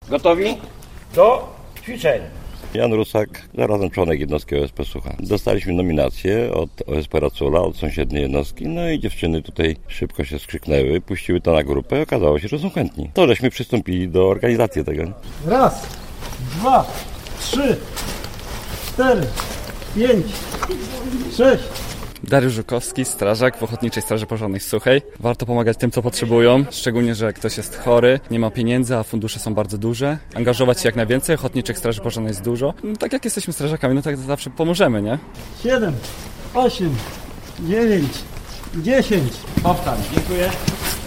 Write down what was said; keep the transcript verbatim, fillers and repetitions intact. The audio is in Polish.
Gotowi do ćwiczeń. Jan Rusak, zarazem członek jednostki O S P Sucha. Dostaliśmy nominację od O S P Racula, od sąsiedniej jednostki, no i dziewczyny tutaj szybko się skrzyknęły, puściły to na grupę, okazało się, że są chętni. To żeśmy przystąpili do organizacji tego. Raz, dwa, trzy, cztery, pięć, sześć. Dariusz Żukowski, strażak w Ochotniczej Straży Pożarnej w Suchej. Warto pomagać tym, co potrzebują, szczególnie, że ktoś jest chory, nie ma pieniędzy, a fundusze są bardzo duże. Angażować się jak najwięcej, Ochotniczych Straży Pożarnej jest dużo. No, tak jak jesteśmy strażakami, no tak zawsze pomożemy, nie? Siedem, osiem, dziewięć, dziesięć. Powtarzam, dziękuję.